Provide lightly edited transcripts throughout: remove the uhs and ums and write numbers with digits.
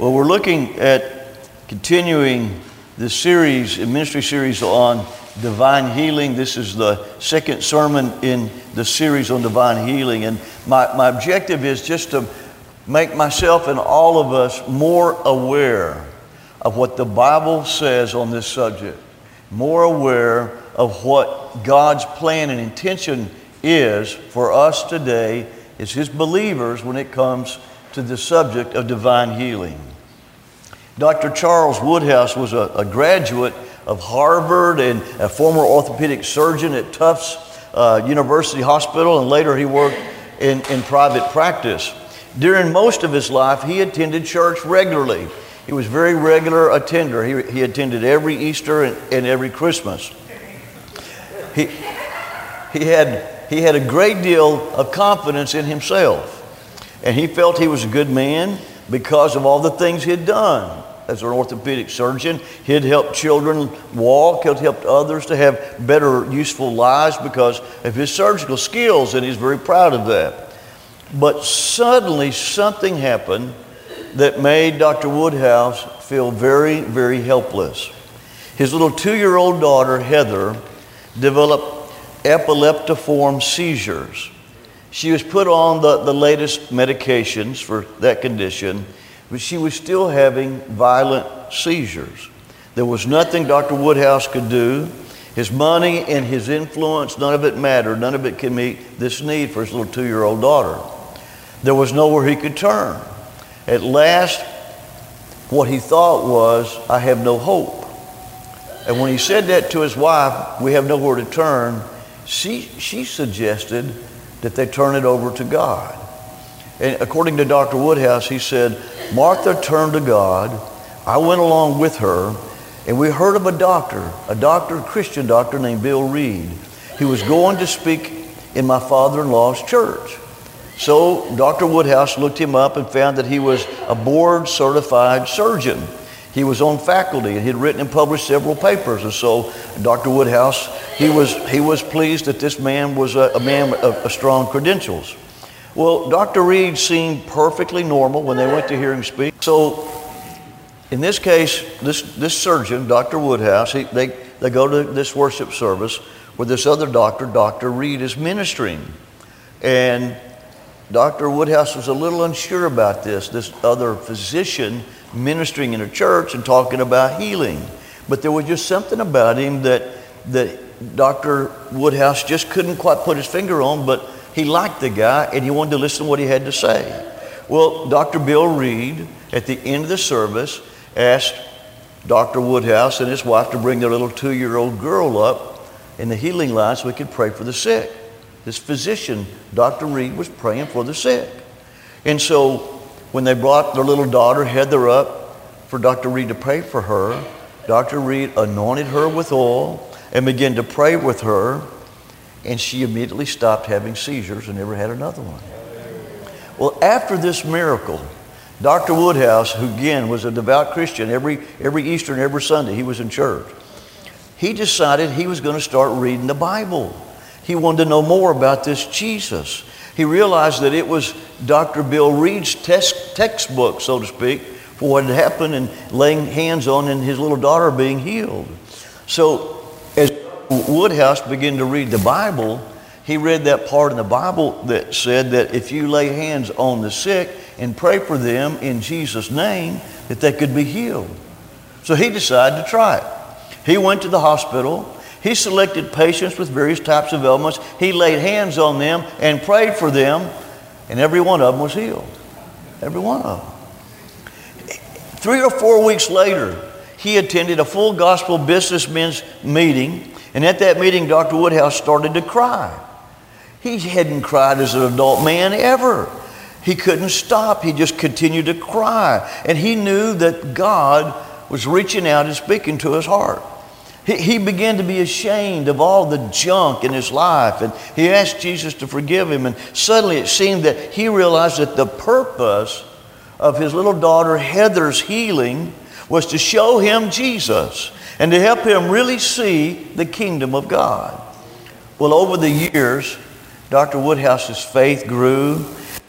Well, we're looking at continuing this series, a ministry series on divine healing. This is the second sermon in the series on divine healing. And my objective is just to make myself and all of us more aware of what the Bible says on this subject, more aware of what God's plan and intention is for us today as His believers when it comes to the subject of divine healing. Dr. Charles Woodhouse was a graduate of Harvard and a former orthopedic surgeon at Tufts University Hospital, and later he worked in private practice. During most of his life, he attended church regularly. He was a very regular attender. He attended every Easter and every Christmas. He had a great deal of confidence in himself, and he felt he was a good man because of all the things he had done. As an orthopedic surgeon, he had helped children walk, he had helped others to have better, useful lives because of his surgical skills, and he's very proud of that. But suddenly something happened that made Dr. Woodhouse feel very, very helpless. His little 2-year-old daughter, Heather, developed epileptiform seizures. She was put on the latest medications for that condition, but she was still having violent seizures. There was nothing Dr. Woodhouse could do. His money and his influence, none of it mattered. None of it could meet this need for his little 2-year-old daughter. There was nowhere he could turn. At last, what he thought was, I have no hope. And when he said that to his wife, we have nowhere to turn, she suggested that they turn it over to God. And according to Dr. Woodhouse, he said, Martha turned to God. I went along with her, and we heard of a Christian doctor named Bill Reed. He was going to speak in my father-in-law's church. So Dr. Woodhouse looked him up and found that he was a board-certified surgeon. He was on faculty, and he had written and published several papers. And so Dr. Woodhouse, he was pleased that this man was a man of strong credentials. Well, Dr. Reed seemed perfectly normal when they went to hear him speak. So in this case, this surgeon, Dr. Woodhouse, they go to this worship service where this other doctor, Dr. Reed, is ministering. And Dr. Woodhouse was a little unsure about this other physician ministering in a church and talking about healing. But there was just something about him that Dr. Woodhouse just couldn't quite put his finger on, but he liked the guy and he wanted to listen to what he had to say. Well, Dr. Bill Reed, at the end of the service, asked Dr. Woodhouse and his wife to bring their little 2-year-old girl up in the healing line so we could pray for the sick. This physician, Dr. Reed, was praying for the sick. And so when they brought their little daughter, Heather, up for Dr. Reed to pray for her, Dr. Reed anointed her with oil and began to pray with her, and she immediately stopped having seizures and never had another one. Well, after this miracle, Dr. Woodhouse, who again was a devout Christian, every Easter and every Sunday he was in church, he decided he was going to start reading the Bible. He wanted to know more about this Jesus. He realized that it was Dr. Bill Reed's textbook, so to speak, for what had happened and laying hands on and his little daughter being healed. So as Woodhouse began to read the Bible, he read that part in the Bible that said that if you lay hands on the sick and pray for them in Jesus' name, that they could be healed. So he decided to try it. He went to the hospital. He selected patients with various types of ailments. He laid hands on them and prayed for them, and every one of them was healed. Every one of them. 3 or 4 weeks later, he attended a full gospel businessmen's meeting, and at that meeting, Dr. Woodhouse started to cry. He hadn't cried as an adult man ever. He couldn't stop. He just continued to cry. And he knew that God was reaching out and speaking to his heart. He began to be ashamed of all the junk in his life, and he asked Jesus to forgive him. And suddenly it seemed that he realized that the purpose of his little daughter Heather's healing was to show him Jesus and to help him really see the kingdom of God. Well, over the years, Dr. Woodhouse's faith grew, and there were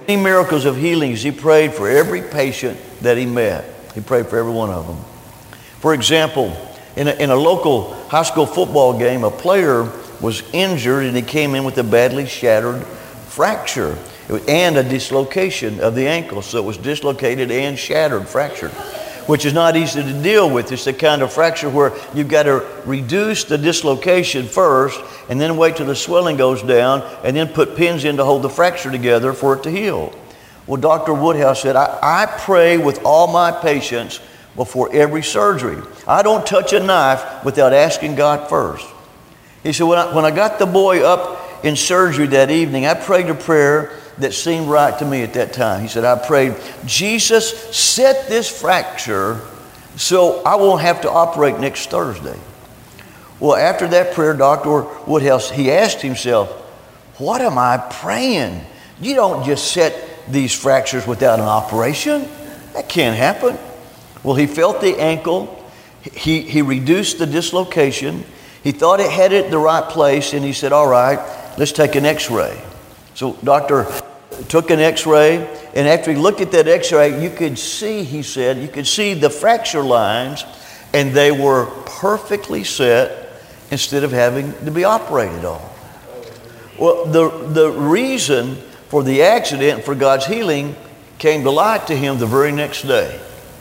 many miracles of healings, he prayed for every patient that he met. He prayed for every one of them. For example, in a local high school football game, a player was injured and he came in with a badly shattered fracture and a dislocation of the ankle. So it was dislocated and shattered, fractured, which is not easy to deal with. It's the kind of fracture where you've got to reduce the dislocation first and then wait till the swelling goes down and then put pins in to hold the fracture together for it to heal. Well, Dr. Woodhouse said, I pray with all my patients before every surgery. I don't touch a knife without asking God first. He said, when I got the boy up in surgery that evening, I prayed a prayer that seemed right to me at that time. He said, I prayed, Jesus, set this fracture so I won't have to operate next Thursday. Well, after that prayer, Dr. Woodhouse, he asked himself, what am I praying? You don't just set these fractures without an operation. That can't happen. Well, he felt the ankle. He reduced the dislocation. He thought it had it in the right place, and he said, all right, let's take an x-ray. So doctor took an x-ray, and after he looked at that x-ray, you could see, he said, you could see the fracture lines, and they were perfectly set instead of having to be operated on. Well, the reason for the accident, for God's healing, came to light to him the very next day.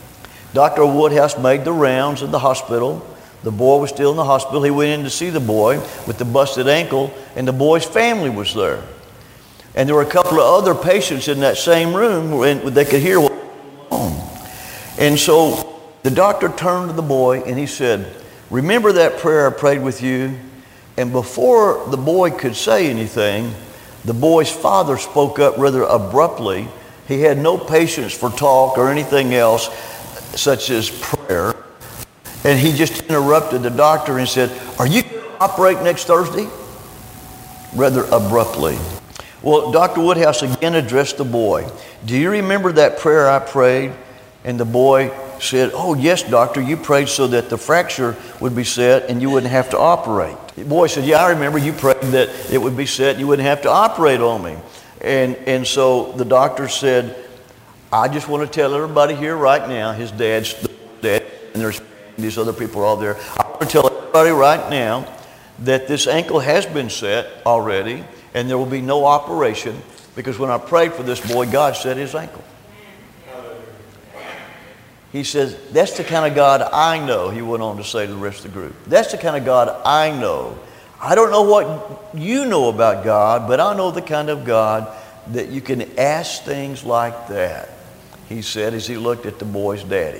Dr. Woodhouse made the rounds in the hospital. The boy was still in the hospital. He went in to see the boy with the busted ankle, and the boy's family was there. And there were a couple of other patients in that same room where they could hear what was going on. And so the doctor turned to the boy and he said, remember that prayer I prayed with you? And before the boy could say anything, the boy's father spoke up rather abruptly. He had no patience for talk or anything else, such as prayer. And he just interrupted the doctor and said, are you going to operate next Thursday? Rather abruptly. Well, Dr. Woodhouse again addressed the boy. Do you remember that prayer I prayed? And the boy said, oh, yes, doctor, you prayed so that the fracture would be set and you wouldn't have to operate. The boy said, yeah, I remember you prayed that it would be set and you wouldn't have to operate on me. And so the doctor said, I just want to tell everybody here right now, his dad's dead, and there's these other people are all there. I want to tell everybody right now that this ankle has been set already, and there will be no operation, because when I prayed for this boy, God set his ankle. He says, that's the kind of God I know, he went on to say to the rest of the group. That's the kind of God I know. I don't know what you know about God, but I know the kind of God that you can ask things like that, he said as he looked at the boy's daddy.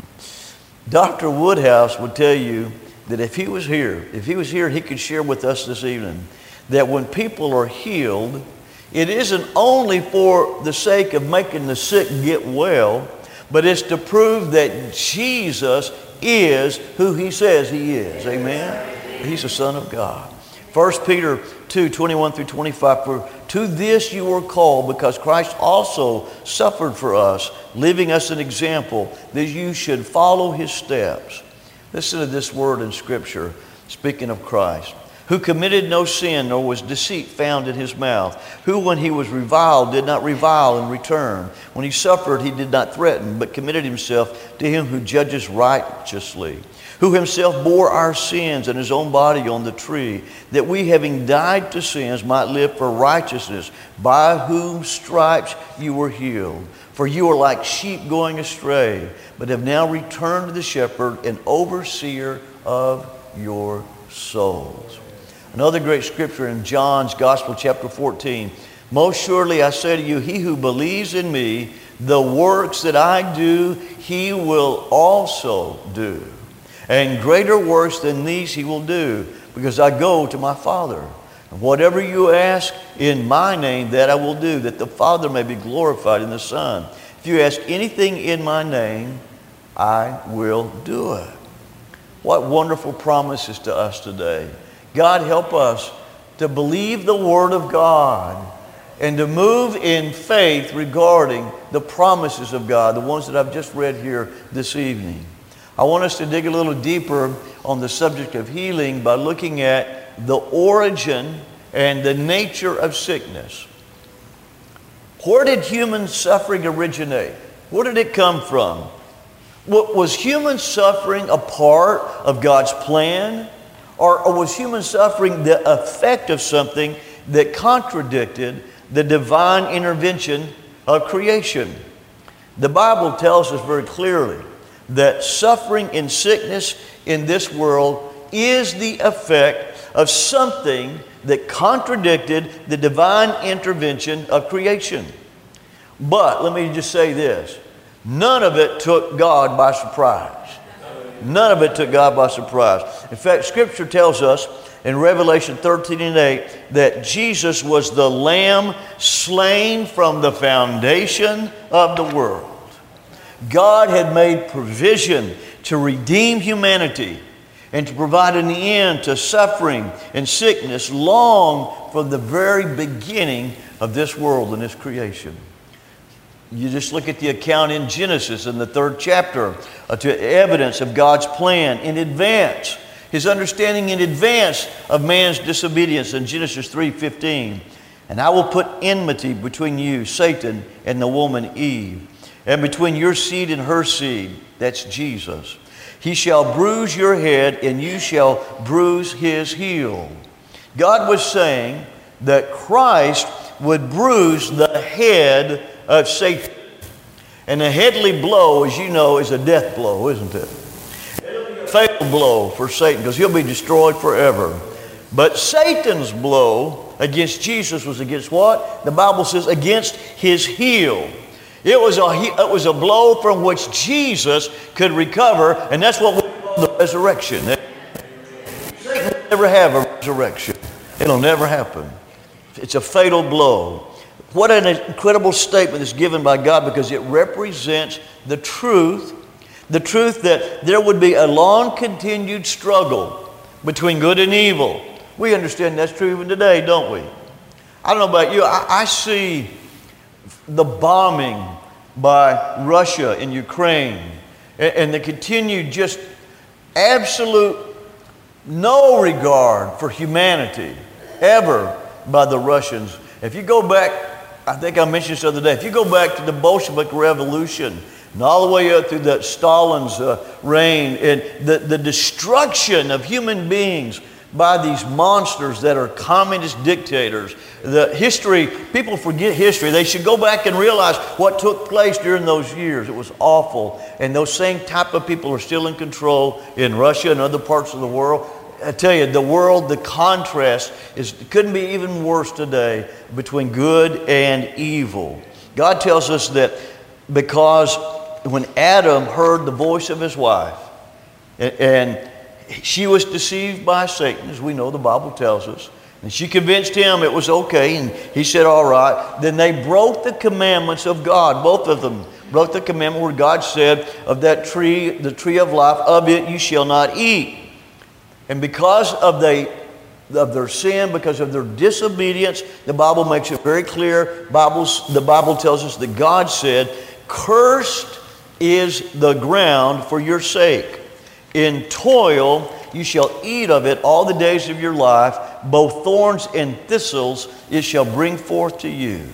Dr. Woodhouse would tell you that if he was here, he could share with us this evening that when people are healed, it isn't only for the sake of making the sick get well, but it's to prove that Jesus is who he says he is. Amen? He's the Son of God. 1 Peter 2:21-25, for to this you were called, because Christ also suffered for us, leaving us an example that you should follow his steps. Listen to this word in Scripture, speaking of Christ, who committed no sin, nor was deceit found in his mouth, who when he was reviled did not revile in return. When he suffered, he did not threaten, but committed himself to him who judges righteously, who himself bore our sins in his own body on the tree, that we, having died to sins, might live for righteousness, by whom stripes you were healed. For you are like sheep going astray, but have now returned to the shepherd and overseer of your souls. Another great scripture in John's Gospel, chapter 14. Most surely I say to you, he who believes in me, the works that I do, he will also do. And greater works than these he will do, because I go to my Father. And whatever you ask in my name, that I will do, that the Father may be glorified in the Son. If you ask anything in my name, I will do it. What wonderful promises to us today. God, help us to believe the Word of God and to move in faith regarding the promises of God, the ones that I've just read here this evening. I want us to dig a little deeper on the subject of healing by looking at the origin and the nature of sickness. Where did human suffering originate? Where did it come from? Was human suffering a part of God's plan? Or was human suffering the effect of something that contradicted the divine intervention of creation? The Bible tells us very clearly that suffering and sickness in this world is the effect of something that contradicted the divine intervention of creation. But let me just say this. None of it took God by surprise. None of it took God by surprise. In fact, Scripture tells us in Revelation 13:8 that Jesus was the Lamb slain from the foundation of the world. God had made provision to redeem humanity and to provide an end to suffering and sickness long from the very beginning of this world and this creation. You just look at the account in Genesis in the 3rd chapter to evidence of God's plan in advance, His understanding in advance of man's disobedience in Genesis 3:15. And I will put enmity between you, Satan, and the woman Eve, and between your seed and her seed, that's Jesus. He shall bruise your head, and you shall bruise his heel. God was saying that Christ would bruise the head of Satan. And a headly blow, as you know, is a death blow, isn't it? It'll be a fatal blow for Satan because he'll be destroyed forever. But Satan's blow against Jesus was against what? The Bible says against his heel. It was a blow from which Jesus could recover, and that's what we call the resurrection. Satan will never have a resurrection. It'll never happen. It's a fatal blow. What an incredible statement is given by God, because it represents the truth that there would be a long continued struggle between good and evil. We understand that's true even today, don't we? I don't know about you. I see the bombing by Russia in Ukraine and the continued just absolute no regard for humanity ever by the Russians. If you go back, I think I mentioned this the other day, if you go back to the Bolshevik Revolution and all the way up through Stalin's reign and the destruction of human beings by these monsters that are communist dictators. People forget history. They should go back and realize what took place during those years. It was awful. And those same type of people are still in control in Russia and other parts of the world. I tell you, the contrast couldn't be even worse today between good and evil. God tells us that because when Adam heard the voice of his wife, and she was deceived by Satan, as we know the Bible tells us, and she convinced him it was okay, and he said, all right. Then they broke the commandments of God. Both of them broke the commandment where God said, of that tree, the tree of life, of it you shall not eat. And because of their sin, because of their disobedience, the Bible makes it very clear. The Bible tells us that God said, cursed is the ground for your sake. In toil you shall eat of it all the days of your life. Both thorns and thistles it shall bring forth to you.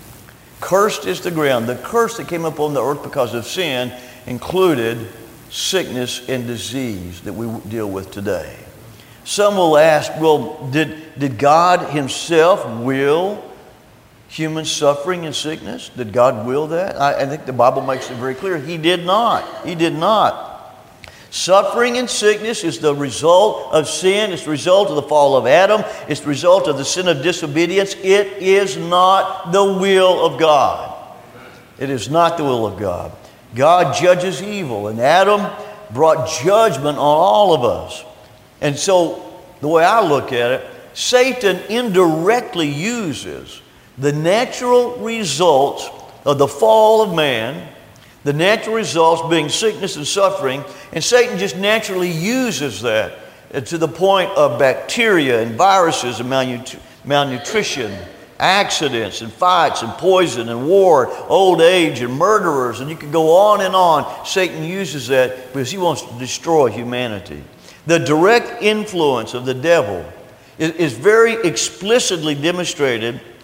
Cursed is the ground. The curse that came upon the earth because of sin included sickness and disease that we deal with today. Some will ask, well, did God himself will human suffering and sickness? Did God will that? I think the Bible makes it very clear. He did not. He did not. Suffering and sickness is the result of sin. It's the result of the fall of Adam. It's the result of the sin of disobedience. It is not the will of God. It is not the will of God. God judges evil, and Adam brought judgment on all of us. And so, the way I look at it, Satan indirectly uses the natural results of the fall of man, the natural results being sickness and suffering, and Satan just naturally uses that to the point of bacteria and viruses and malnutrition, accidents and fights and poison and war, old age and murderers, and you could go on and on. Satan uses that because he wants to destroy humanity. The direct influence of the devil is very explicitly demonstrated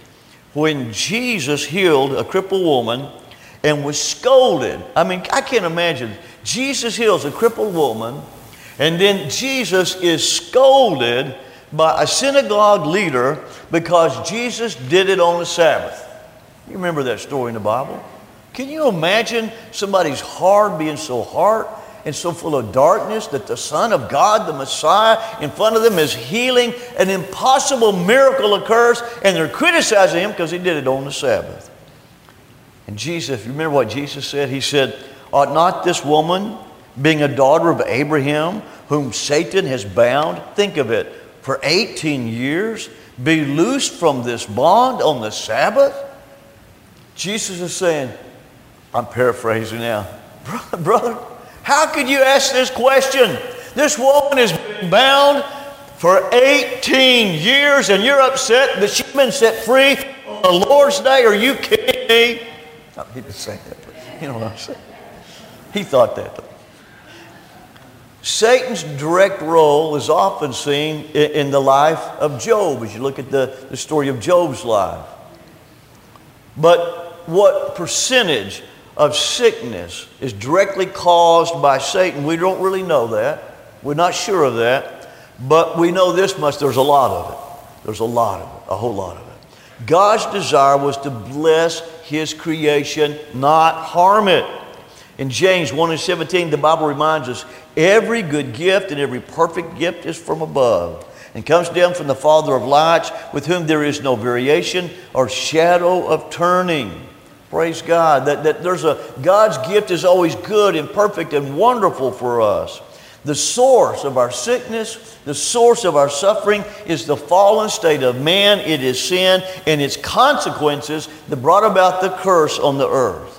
when Jesus healed a crippled woman and was scolded. I mean, I can't imagine. Jesus heals a crippled woman, and then Jesus is scolded by a synagogue leader because Jesus did it on the Sabbath. You remember that story in the Bible? Can you imagine somebody's heart being so hard and so full of darkness that the Son of God, the Messiah, in front of them is healing? An impossible miracle occurs, and they're criticizing him because he did it on the Sabbath. And Jesus, if you remember what Jesus said, he said, ought not this woman, being a daughter of Abraham, whom Satan has bound, think of it, for 18 years, be loosed from this bond on the Sabbath? Jesus is saying, I'm paraphrasing now, brother, how could you ask this question? This woman has been bound for 18 years and you're upset that she's been set free on the Lord's Day? Are you kidding me? No, he didn't say that, but you know what I'm saying. He thought that. Satan's direct role is often seen in the life of Job, as you look at the story of Job's life. But what percentage of sickness is directly caused by Satan, we don't really know that. We're not sure of that. But we know this much, there's a lot of it. There's a lot of it, a whole lot of it. God's desire was to bless His creation, not harm it. In James 1:17, the Bible reminds us, every good gift and every perfect gift is from above and comes down from the Father of lights, with whom there is no variation or shadow of turning. Praise God. God's gift is always good and perfect and wonderful for us. The source of our sickness, the source of our suffering is the fallen state of man. It is sin and its consequences that brought about the curse on the earth.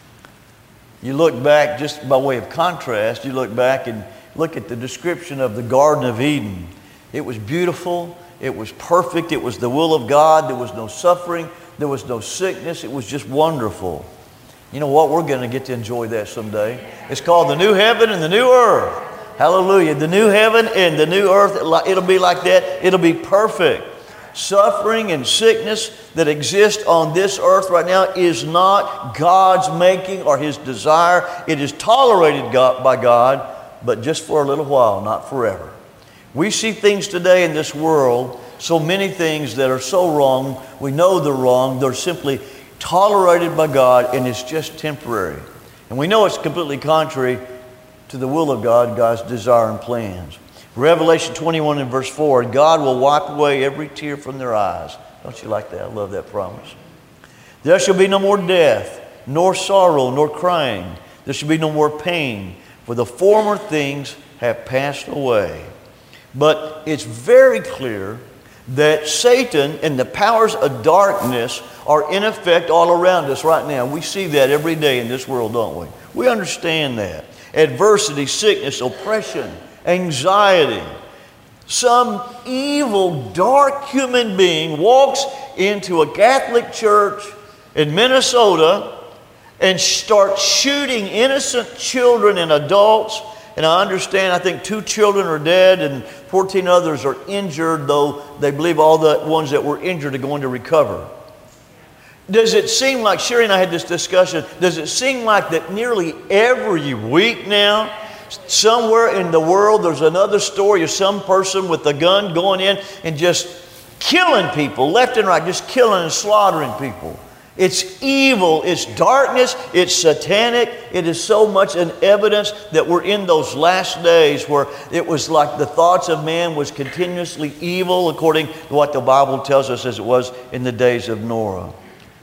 You look back, just by way of contrast, you look back and look at the description of the Garden of Eden. It was beautiful. It was perfect. It was the will of God. There was no suffering. There was no sickness. It was just wonderful. You know what? We're going to get to enjoy that someday. It's called the new heaven and the new earth. Hallelujah. The new heaven and the new earth, it'll be like that. It'll be perfect. Suffering and sickness that exist on this earth right now is not God's making or His desire. It is tolerated by God, but just for a little while, not forever. We see things today in this world, so many things that are so wrong. We know they're wrong. They're simply tolerated by God, and it's just temporary. And we know it's completely contrary to the will of God, God's desire and plans. Revelation 21 and verse 4, God will wipe away every tear from their eyes. Don't you like that? I love that promise. There shall be no more death, nor sorrow, nor crying. There shall be no more pain, for the former things have passed away. But it's very clear that Satan and the powers of darkness are in effect all around us right now. We see that every day in this world, don't we? We understand that. Adversity, sickness, oppression, anxiety. Some evil, dark human being walks into a Catholic church in Minnesota and starts shooting innocent children and adults. And I understand, I think 2 children are dead and 14 others are injured, though they believe all the ones that were injured are going to recover. Does it seem like, Sherry and I had this discussion, does it seem like that nearly every week now, somewhere in the world, there's another story of some person with a gun going in and just killing people left and right, just killing and slaughtering people? It's evil, it's darkness, it's satanic. It is so much an evidence that we're in those last days where it was like the thoughts of man was continuously evil, according to what the Bible tells us as it was in the days of Noah.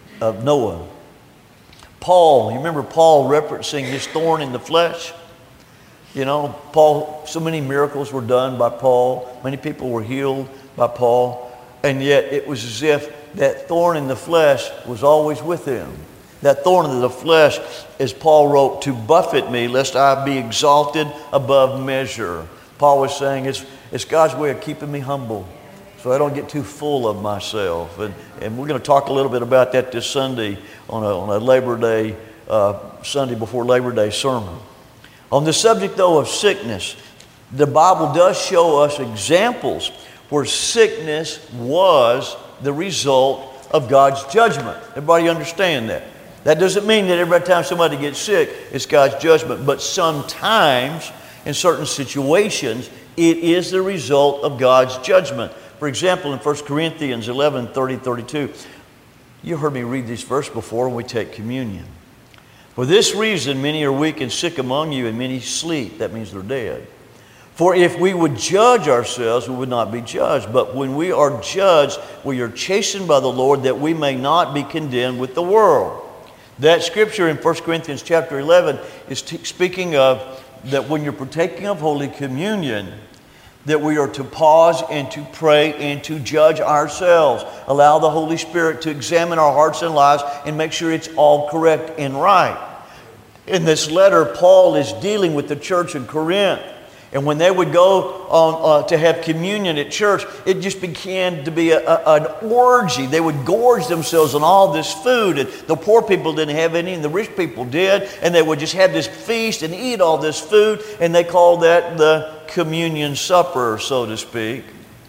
Paul, you remember Paul referencing his thorn in the flesh? You know, Paul, so many miracles were done by Paul. Many people were healed by Paul. And yet it was as if that thorn in the flesh was always with him. That thorn in the flesh, as Paul wrote, to buffet me, lest I be exalted above measure. Paul was saying it's God's way of keeping me humble, so I don't get too full of myself. And we're going to talk a little bit about that this Sunday on a Labor Day, Sunday before Labor Day sermon. On the subject, though, of sickness, the Bible does show us examples where sickness was the result of God's judgment. Everybody understand that? That doesn't mean that every time somebody gets sick, it's God's judgment. But sometimes, in certain situations, it is the result of God's judgment. For example, in 1 Corinthians 11, 30, 32, you heard me read this verse before when we take communion. For this reason, many are weak and sick among you, and many sleep. That means they're dead. For if we would judge ourselves, we would not be judged. But when we are judged, we are chastened by the Lord, that we may not be condemned with the world. That scripture in 1 Corinthians chapter 11 is speaking of that when you're partaking of Holy Communion, that we are to pause and to pray and to judge ourselves. Allow the Holy Spirit to examine our hearts and lives and make sure it's all correct and right. In this letter, Paul is dealing with the church in Corinth. And when they would go on to have communion at church, it just began to be an orgy. They would gorge themselves on all this food. And the poor people didn't have any, and the rich people did. And they would just have this feast and eat all this food. And they called that the communion supper, so to speak.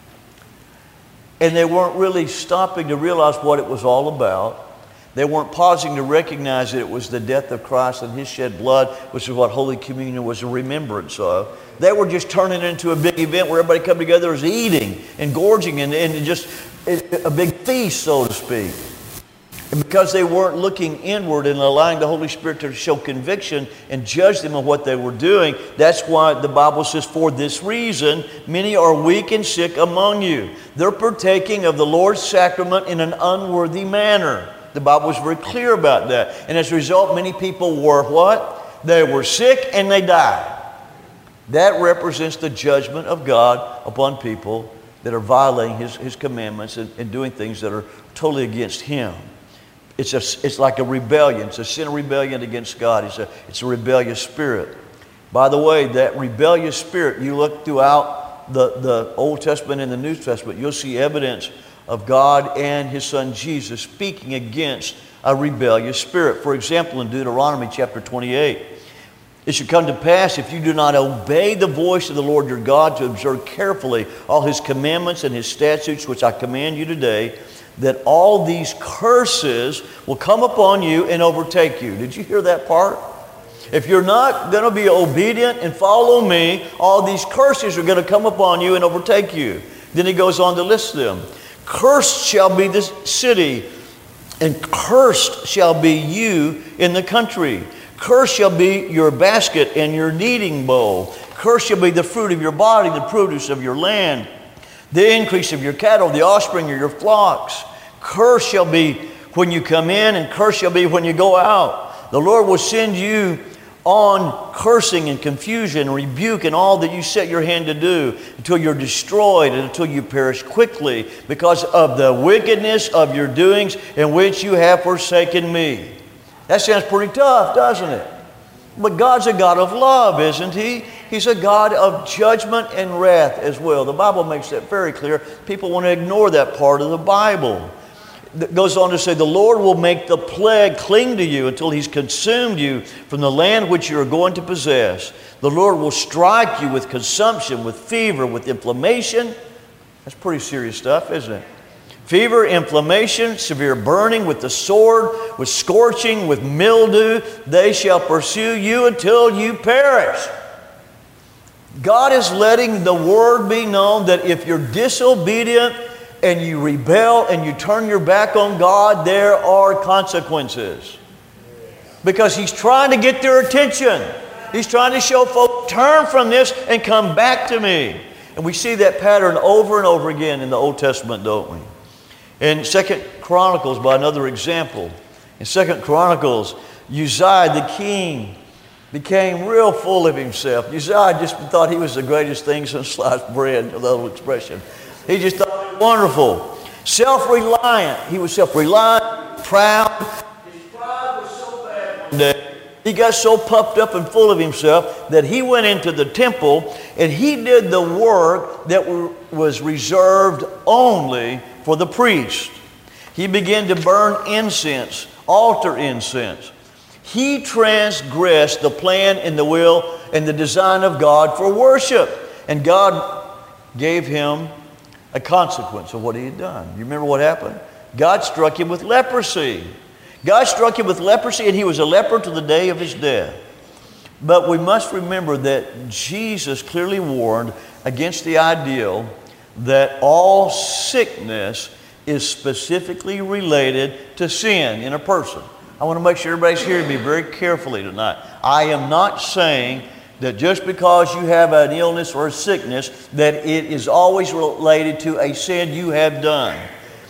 And they weren't really stopping to realize what it was all about. They weren't pausing to recognize that it was the death of Christ and His shed blood, which is what Holy Communion was a remembrance of. They were just turning it into a big event where everybody come together as eating and gorging and just a big feast, so to speak. And because they weren't looking inward and allowing the Holy Spirit to show conviction and judge them on what they were doing, that's why the Bible says, for this reason, many are weak and sick among you. They're partaking of the Lord's sacrament in an unworthy manner. The Bible is very clear about that. And as a result, many people were what? They were sick and they died. That represents the judgment of God upon people that are violating His commandments and doing things that are totally against Him. It's like a rebellion. It's a sin of rebellion against God. It's a rebellious spirit. By the way, that rebellious spirit, you look throughout the Old Testament and the New Testament, you'll see evidence of God and His Son Jesus speaking against a rebellious spirit. For example, in Deuteronomy chapter 28, it should come to pass, if you do not obey the voice of the Lord your God to observe carefully all His commandments and His statutes, which I command you today, that all these curses will come upon you and overtake you. Did you hear that part? If you're not going to be obedient and follow me, all these curses are going to come upon you and overtake you. Then he goes on to list them. Cursed shall be the city, and cursed shall be you in the country. Cursed shall be your basket and your kneading bowl. Cursed shall be the fruit of your body, the produce of your land, the increase of your cattle, the offspring of your flocks. Cursed shall be when you come in, and cursed shall be when you go out. The Lord will send you on cursing and confusion and rebuke and all that you set your hand to do until you're destroyed and until you perish quickly because of the wickedness of your doings in which you have forsaken me. That sounds pretty tough, doesn't it? But God's a God of love, isn't He? He's a God of judgment and wrath as well. The Bible makes that very clear. People want to ignore that part of the Bible. It goes on to say, the Lord will make the plague cling to you until He's consumed you from the land which you are going to possess. The Lord will strike you with consumption, with fever, with inflammation. That's pretty serious stuff, isn't it? Fever, inflammation, severe burning, with the sword, with scorching, with mildew. They shall pursue you until you perish. God is letting the word be known that if you're disobedient and you rebel and you turn your back on God, there are consequences. Because He's trying to get their attention. He's trying to show folks, turn from this and come back to me. And we see that pattern over and over again in the Old Testament, don't we? In 2 Chronicles, by another example, in 2 Chronicles, Uzziah the king became real full of himself. Uzziah just thought he was the greatest thing since sliced bread, the little expression. He just thought it was wonderful. Self-reliant. He was self-reliant, proud. His pride was so bad one day. He got so puffed up and full of himself that he went into the temple and he did the work that was reserved only for the priest. He began to burn incense, altar incense. He transgressed the plan and the will and the design of God for worship. And God gave him a consequence of what he had done. You remember what happened? God struck him with leprosy. God struck him with leprosy, and he was a leper to the day of his death. But we must remember that Jesus clearly warned against the ideal that all sickness is specifically related to sin in a person. I want to make sure everybody's hearing me very carefully tonight. I am not saying that just because you have an illness or a sickness that it is always related to a sin you have done.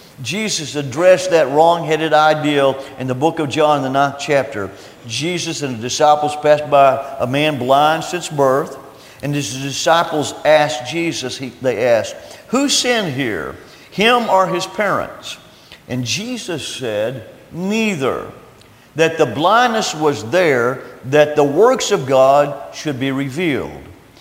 Jesus addressed that wrong-headed ideal in the book of John, the 9th chapter. Jesus and the disciples passed by a man blind since birth, and his disciples asked Jesus, they asked, "Who sinned here, him or his parents?" And Jesus said, "Neither. That the blindness was there, that the works of God should be revealed."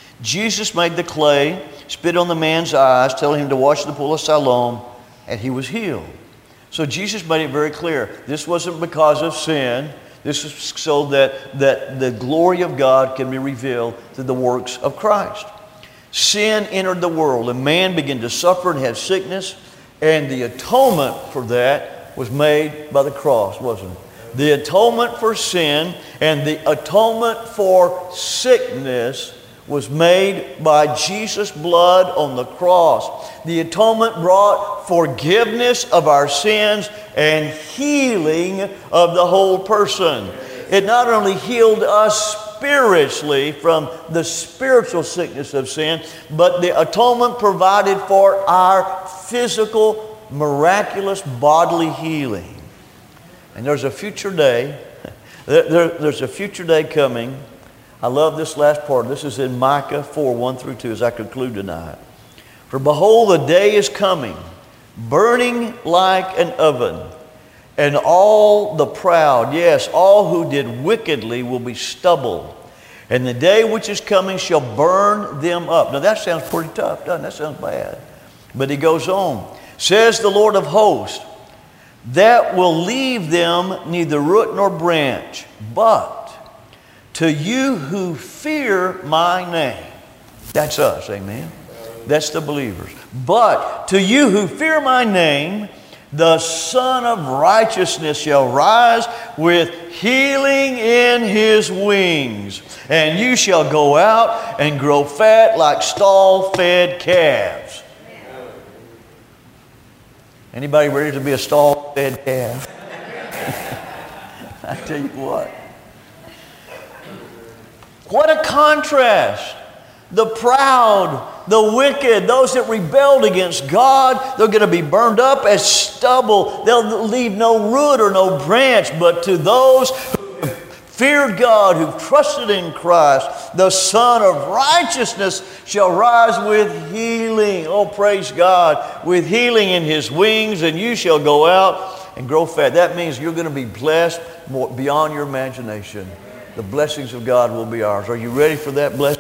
Jesus made the clay, spit on the man's eyes, telling him to wash the pool of Siloam, and he was healed. So Jesus made it very clear. This wasn't because of sin. This is so that the glory of God can be revealed through the works of Christ. Sin entered the world, and man began to suffer and have sickness, and the atonement for that was made by the cross, wasn't it? The atonement for sin and the atonement for sickness was made by Jesus' blood on the cross. The atonement brought forgiveness of our sins and healing of the whole person. It not only healed us spiritually from the spiritual sickness of sin, but the atonement provided for our physical, miraculous bodily healing. And there's a future day. There's a future day coming. I love this last part. This is in Micah 4, 1 through 2 as I conclude tonight. "For behold, the day is coming, burning like an oven, and all the proud, yes, all who did wickedly will be stubble. And the day which is coming shall burn them up." Now that sounds pretty tough, doesn't it? That sounds bad. But he goes on. "Says the Lord of hosts, that will leave them neither root nor branch. But to you who fear my name," that's us, amen? That's the believers. "But to you who fear my name, the Son of Righteousness shall rise with healing in his wings. And you shall go out and grow fat like stall-fed calves." Anybody ready to be a stall-fed calf? I tell you what. What a contrast. The proud, the wicked, those that rebelled against God, they're going to be burned up as stubble. They'll leave no root or no branch. But to those who feared God, who trusted in Christ, the Son of Righteousness shall rise with healing. Oh, praise God. With healing in his wings, and you shall go out and grow fat. That means you're going to be blessed beyond your imagination. The blessings of God will be ours. Are you ready for that blessing?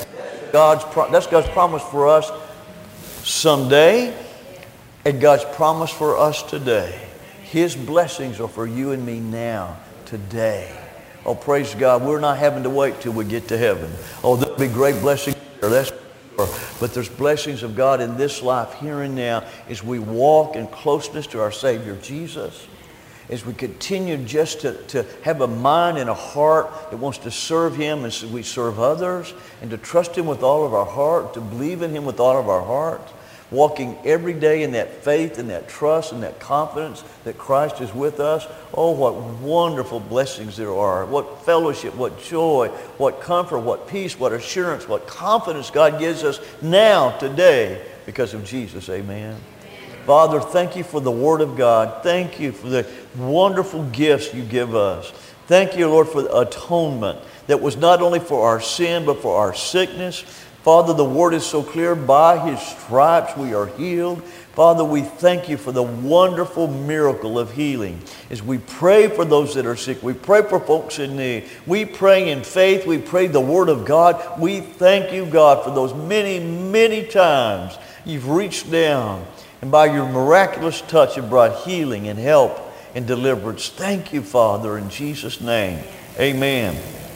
That's God's promise for us someday, and God's promise for us today. His blessings are for you and me now, today. Oh, praise God. We're not having to wait till we get to heaven. Oh, there'll be great blessings there, that's for sure. But there's blessings of God in this life, here and now, as we walk in closeness to our Savior, Jesus. As we continue just to have a mind and a heart that wants to serve Him as we serve others, and to trust Him with all of our heart, to believe in Him with all of our heart, walking every day in that faith and that trust and that confidence that Christ is with us. Oh, what wonderful blessings there are. What fellowship, what joy, what comfort, what peace, what assurance, what confidence God gives us now, today, because of Jesus. Amen. Father, thank you for the Word of God. Thank you for the wonderful gifts you give us. Thank you, Lord, for the atonement that was not only for our sin, but for our sickness. Father, the Word is so clear. By His stripes we are healed. Father, we thank you for the wonderful miracle of healing. As we pray for those that are sick, we pray for folks in need. We pray in faith. We pray the Word of God. We thank you, God, for those many, many times you've reached down, and by your miraculous touch have brought healing and help and deliverance. Thank you, Father, in Jesus' name. Amen.